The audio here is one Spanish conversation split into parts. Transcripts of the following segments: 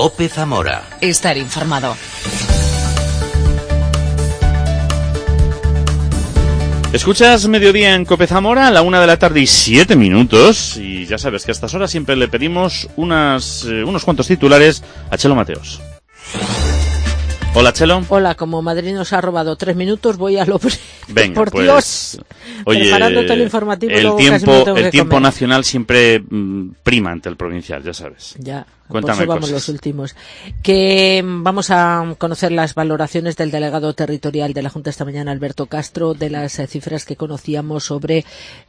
COPE Zamora. Estar informado. Escuchas Mediodía en COPE Zamora a la 1:07 PM y ya sabes que a estas horas siempre le pedimos unos cuantos titulares a Chelo Mateos. Hola, Chelo. Hola, como Madrid nos ha robado 3 minutos, voy a lo... Venga, por pues, Dios, oye, preparando todo el informativo. El tiempo nacional siempre prima ante el provincial, ya sabes. Ya. Cuéntame por eso vamos cosas. los últimos. Que vamos a conocer las valoraciones del delegado territorial de la Junta esta mañana, Alberto Castro, de las cifras que conocíamos sobre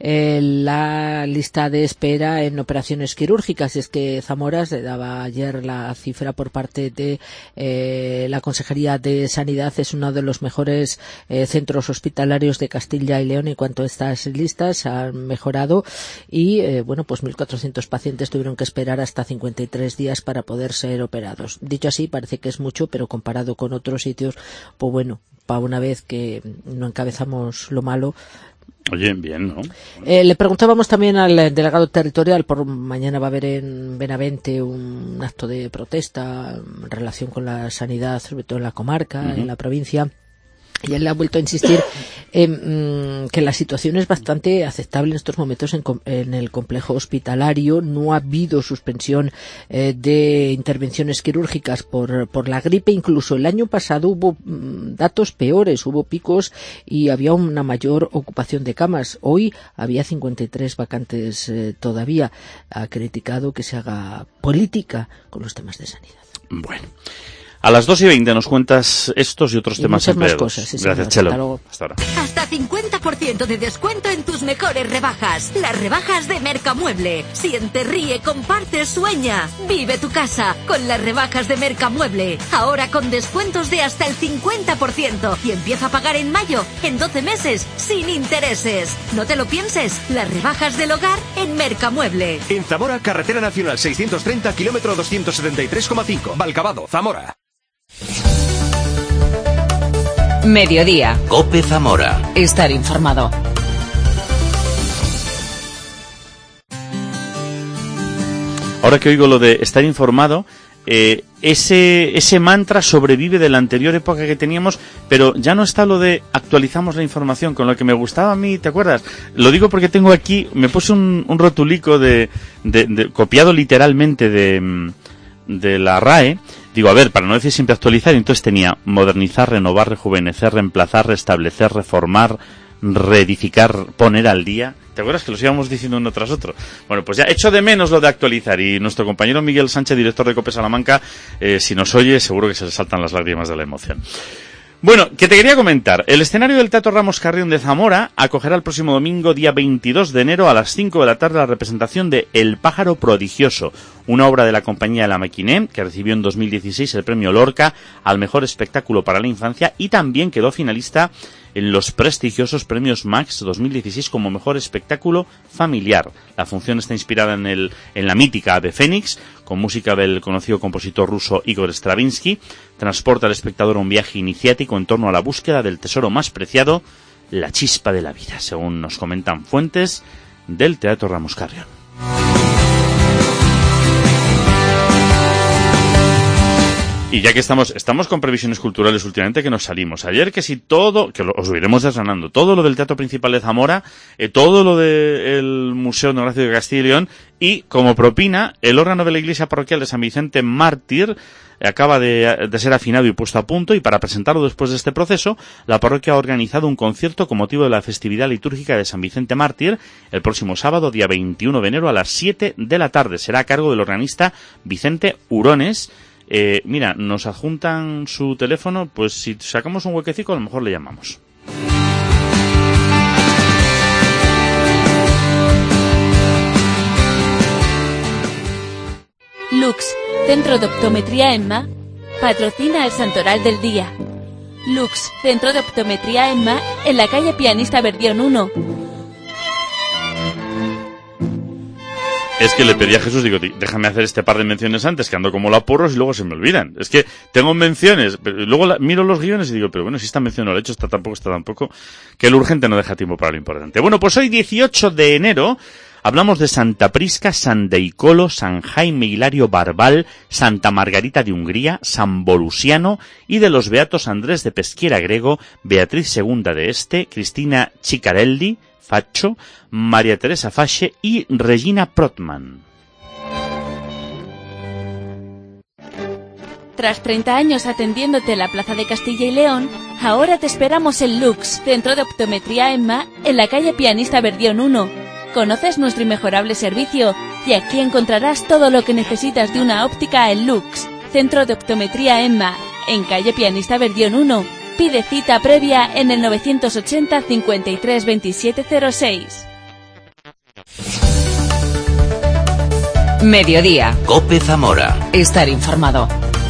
la lista de espera en operaciones quirúrgicas. Y es que Zamora se daba ayer la cifra por parte de la Consejería de Sanidad. Es uno de los mejores centros hospitalarios de Castilla y León en cuanto a estas listas. Han mejorado y, pues 1.400 pacientes tuvieron que esperar hasta 53 días para poder ser operados. Dicho así, parece que es mucho, pero comparado con otros sitios, pues bueno, para una vez que no encabezamos lo malo. Oye, bien, ¿no? Le preguntábamos también al delegado territorial, por mañana va a haber en Benavente un acto de protesta en relación con la sanidad, sobre todo en la comarca, en la provincia. Y él ha vuelto a insistir en que la situación es bastante aceptable en estos momentos en el complejo hospitalario. No ha habido suspensión de intervenciones quirúrgicas por la gripe. Incluso el año pasado hubo datos peores, hubo picos y había una mayor ocupación de camas. Hoy había 53 vacantes todavía. Ha criticado que se haga política con los temas de sanidad. Bueno. A las 2:20 nos cuentas estos y otros temas empleados. Más cosas, sí, gracias, Chelo. Hasta ahora. Hasta 50% de descuento en tus mejores rebajas. Las rebajas de Mercamueble. Siente, ríe, comparte, sueña. Vive tu casa con las rebajas de Mercamueble. Ahora con descuentos de hasta el 50%. Y empieza a pagar en mayo, en 12 meses, sin intereses. No te lo pienses. Las rebajas del hogar en Mercamueble. En Zamora, Carretera Nacional 630, kilómetro 273,5. Valcabado, Zamora. Mediodía. COPE Zamora. Estar informado. Ahora que oigo lo de estar informado, ese mantra sobrevive de la anterior época que teníamos, pero ya no está lo de actualizamos la información, con lo que me gustaba a mí, ¿te acuerdas? Lo digo porque tengo aquí, me puse un rotulico de copiado literalmente de la RAE. Digo, a ver, para no decir siempre actualizar, entonces tenía modernizar, renovar, rejuvenecer, reemplazar, restablecer, reformar, reedificar, poner al día. ¿Te acuerdas que los íbamos diciendo uno tras otro? Bueno, pues ya echo de menos lo de actualizar, y nuestro compañero Miguel Sánchez, director de COPE Salamanca, si nos oye, seguro que se le saltan las lágrimas de la emoción. Bueno, que te quería comentar. El escenario del Teatro Ramos Carrión de Zamora acogerá el próximo domingo, día 22 de enero, a las 5 de la tarde, la representación de El pájaro prodigioso, una obra de la compañía La Maquiné, que recibió en 2016 el premio Lorca al mejor espectáculo para la infancia y también quedó finalista en los prestigiosos premios Max 2016 como mejor espectáculo familiar. La función está inspirada en la mítica Ave Fénix, con música del conocido compositor ruso Igor Stravinsky. Transporta al espectador a un viaje iniciático en torno a la búsqueda del tesoro más preciado, la chispa de la vida, según nos comentan fuentes del Teatro Ramos Carrión. Y ya que estamos con previsiones culturales últimamente, que nos salimos. Ayer que si todo, que os lo iremos desgranando, todo lo del Teatro Principal de Zamora, todo lo del Museo Etnográfico de Castilla y León, y como propina, el órgano de la Iglesia Parroquial de San Vicente Mártir acaba de ser afinado y puesto a punto, y para presentarlo después de este proceso, la parroquia ha organizado un concierto con motivo de la festividad litúrgica de San Vicente Mártir el próximo sábado, día 21 de enero, a las 7 de la tarde. Será a cargo del organista Vicente Hurones. Mira, nos adjuntan su teléfono, pues si sacamos un huequecico a lo mejor le llamamos. Lux, Centro de Optometría EMMA, patrocina el Santoral del Día. Lux, Centro de Optometría EMMA, en la calle Pianista Berdión 1. Es que le pedí a Jesús, digo, déjame hacer este par de menciones antes, que ando como la porros y luego se me olvidan. Es que tengo menciones, pero luego miro los guiones y digo, pero bueno, si esta mención no la he hecho, está tampoco, que lo urgente no deja tiempo para lo importante. Bueno, pues hoy 18 de enero Hablamos de Santa Prisca, San Deicolo, San Jaime Hilario Barbal, Santa Margarita de Hungría, San Volusiano y de los beatos Andrés de Pesquiera Grego, Beatriz II de Este, Cristina Ciccarelli, Faccio, María Teresa Fasce y Regina Protman. Tras 30 años atendiéndote en la Plaza de Castilla y León, ahora te esperamos en Lux, Centro de Optometría EMMA, en la calle Pianista Verdión 1. Conoces nuestro inmejorable servicio y aquí encontrarás todo lo que necesitas de una óptica en Lux, Centro de Optometría EMMA, en calle Pianista Verdión 1. Pide cita previa en el 980 53 2706. Mediodía. COPE Zamora. Estar informado.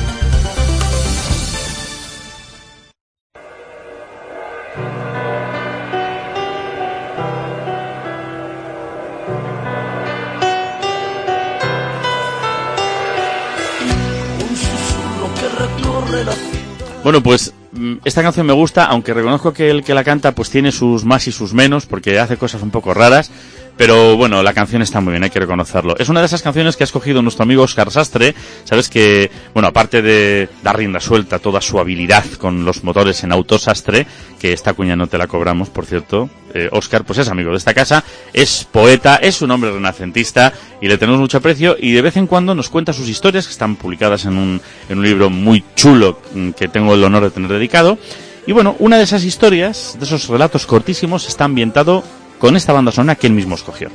Bueno, pues esta canción me gusta, aunque reconozco que el que la canta pues tiene sus más y sus menos, porque hace cosas un poco raras, pero bueno, la canción está muy bien, hay que reconocerlo. Es una de esas canciones que ha escogido nuestro amigo Óscar Sastre. Sabes que, bueno, aparte de dar rienda suelta a toda su habilidad con los motores en Autosastre, que esta cuña no te la cobramos, por cierto, Óscar pues es amigo de esta casa, es poeta, es un hombre renacentista y le tenemos mucho aprecio, y de vez en cuando nos cuenta sus historias, que están publicadas en un libro muy chulo que tengo el honor de tener dedicado. Y bueno, una de esas historias, de esos relatos cortísimos, está ambientado con esta banda sonora que él mismo escogió.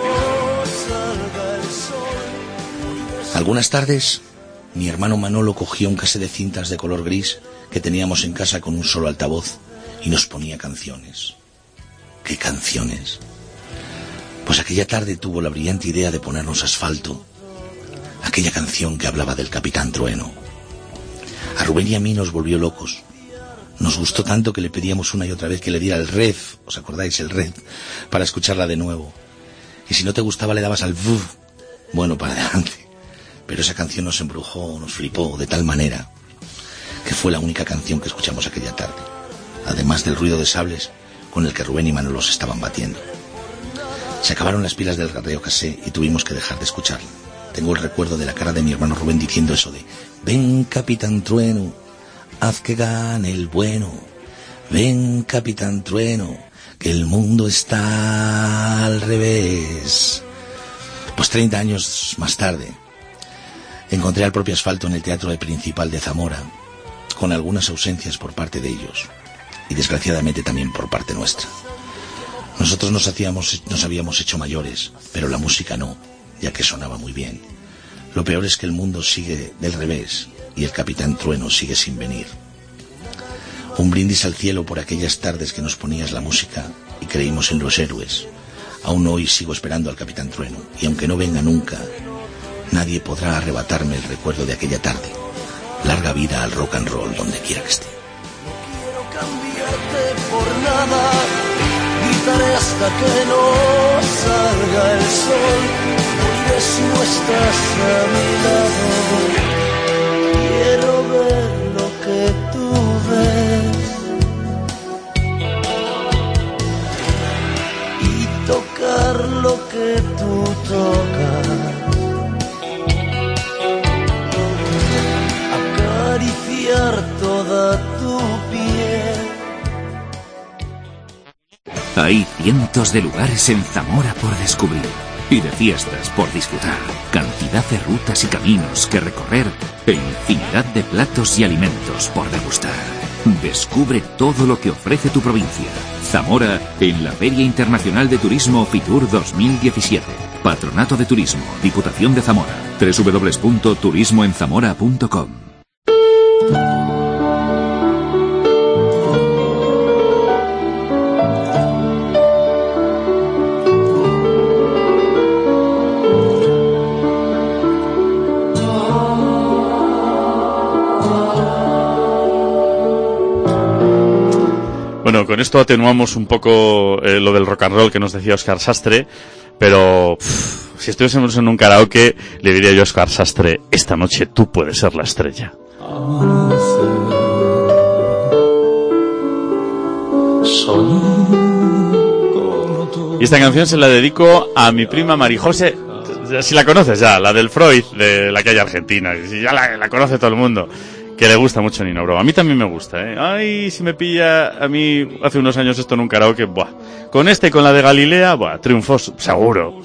Algunas tardes, mi hermano Manolo cogía un casete de cintas de color gris que teníamos en casa con un solo altavoz y nos ponía canciones. ¿Qué canciones? Pues aquella tarde tuvo la brillante idea de ponernos Asfalto, aquella canción que hablaba del Capitán Trueno. A Rubén y a mí nos volvió locos. Nos gustó tanto que le pedíamos una y otra vez que le diera el red, ¿os acordáis? El red, para escucharla de nuevo. Y si no te gustaba le dabas al vuv, bueno, para adelante. Pero esa canción nos embrujó, nos flipó de tal manera que fue la única canción que escuchamos aquella tarde, además del ruido de sables con el que Rubén y Manolo se estaban batiendo. Se acabaron las pilas del radio casé y tuvimos que dejar de escucharla. Tengo el recuerdo de la cara de mi hermano Rubén diciendo eso de: ven, Capitán Trueno, haz que gane el bueno. Ven, Capitán Trueno, que el mundo está al revés. Pues 30 años más tarde encontré al propio Asfalto en el Teatro Principal de Zamora, con algunas ausencias por parte de ellos y desgraciadamente también por parte nuestra. Nosotros nos habíamos hecho mayores, pero la música no, ya que sonaba muy bien. Lo peor es que el mundo sigue del revés y el Capitán Trueno sigue sin venir. Un brindis al cielo por aquellas tardes que nos ponías la música y creímos en los héroes. Aún hoy sigo esperando al Capitán Trueno, y aunque no venga nunca, nadie podrá arrebatarme el recuerdo de aquella tarde. Larga vida al rock and roll donde quiera que esté. No quiero cambiarte por nada, gritaré hasta que no salga el sol. Moriré si no estás a mi lado. Quiero ver lo que tú ves y tocar lo que tú tocas. Toda tu piel. Hay cientos de lugares en Zamora por descubrir y de fiestas por disfrutar, cantidad de rutas y caminos que recorrer e infinidad de platos y alimentos por degustar. Descubre todo lo que ofrece tu provincia. Zamora en la Feria Internacional de Turismo Fitur 2017. Patronato de Turismo, Diputación de Zamora. www.turismoenzamora.com. Bueno, con esto atenuamos un poco lo del rock and roll que nos decía Óscar Sastre, pero si estuviésemos en un karaoke le diría yo a Óscar Sastre: esta noche tú puedes ser la estrella. esta canción se la dedico a mi prima Marijose, si la conoces ya, la del Freud, de la calle Argentina, si ya la conoce todo el mundo, que le gusta mucho Nino Bravo. A mí también me gusta, ¿eh? Ay, si me pilla a mí hace unos años esto en un karaoke, buah. Con este y con la de Galilea, buah, triunfó seguro.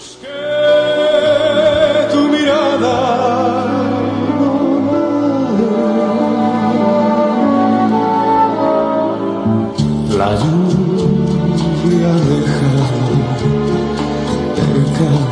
La lluvia deja de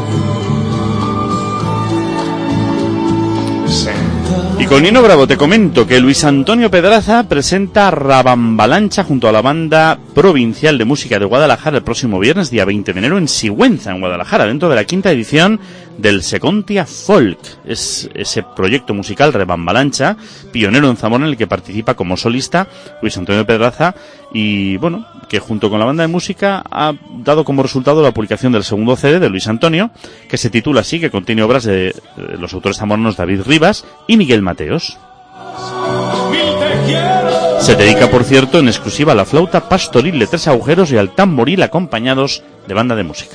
caer. Y con Nino Bravo te comento que Luis Antonio Pedraza presenta Rabambalancha junto a la Banda Provincial de Música de Guadalajara el próximo viernes, día 20 de enero, en Sigüenza, en Guadalajara, dentro de la 5ª edición del Secontia Folk. Es ese proyecto musical Rabambalancha, pionero en Zamora, en el que participa como solista Luis Antonio Pedraza, y bueno, que junto con la banda de música ha dado como resultado la publicación del segundo CD de Luis Antonio, que se titula así, que contiene obras de los autores zamoranos David Rivas y Miguel Mateos. Se dedica, por cierto, en exclusiva a la flauta pastoril de 3 agujeros y al tamboril, acompañados de banda de música.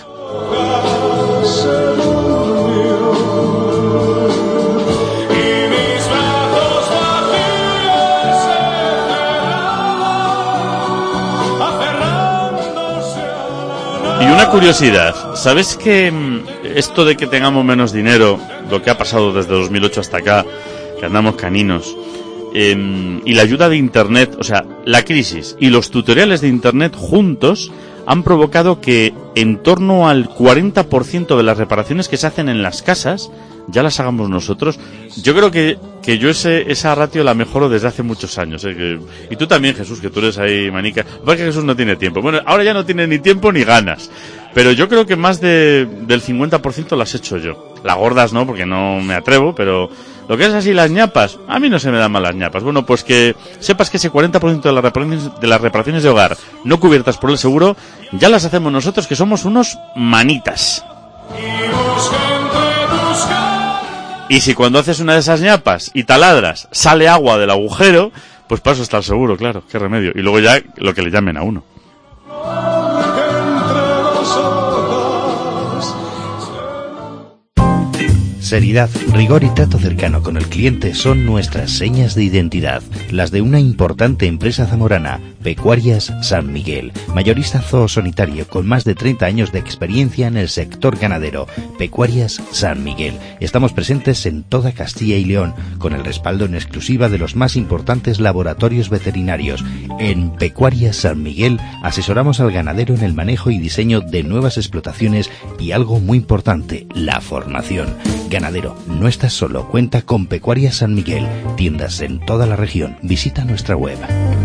Y una curiosidad, ¿sabes que esto de que tengamos menos dinero, lo que ha pasado desde 2008 hasta acá, que andamos caninos, y la ayuda de Internet, o sea, la crisis y los tutoriales de Internet juntos han provocado que en torno al 40% de las reparaciones que se hacen en las casas ya las hagamos nosotros? Yo creo que yo esa ratio la mejoro desde hace muchos años, y tú también, Jesús, que tú eres ahí manica. Porque Jesús no tiene tiempo. Bueno, ahora ya no tiene ni tiempo ni ganas, pero yo creo que más del 50% las he hecho yo. Las gordas no, porque no me atrevo, pero lo que es así las ñapas, a mí no se me dan mal las ñapas. Bueno, pues que sepas que ese 40% de las reparaciones de hogar no cubiertas por el seguro ya las hacemos nosotros, que somos unos manitas. Y si cuando haces una de esas ñapas y taladras sale agua del agujero, pues para eso está el seguro, claro, qué remedio. Y luego ya lo que le llamen a uno. Seriedad, rigor y trato cercano con el cliente son nuestras señas de identidad, las de una importante empresa zamorana, Pecuarias San Miguel, mayorista zoosanitario con más de 30 años de experiencia en el sector ganadero. Pecuarias San Miguel. Estamos presentes en toda Castilla y León, con el respaldo en exclusiva de los más importantes laboratorios veterinarios. En Pecuarias San Miguel asesoramos al ganadero en el manejo y diseño de nuevas explotaciones y algo muy importante, la formación. Ganadero, no estás solo, cuenta con Pecuarias San Miguel, tiendas en toda la región. Visita nuestra web.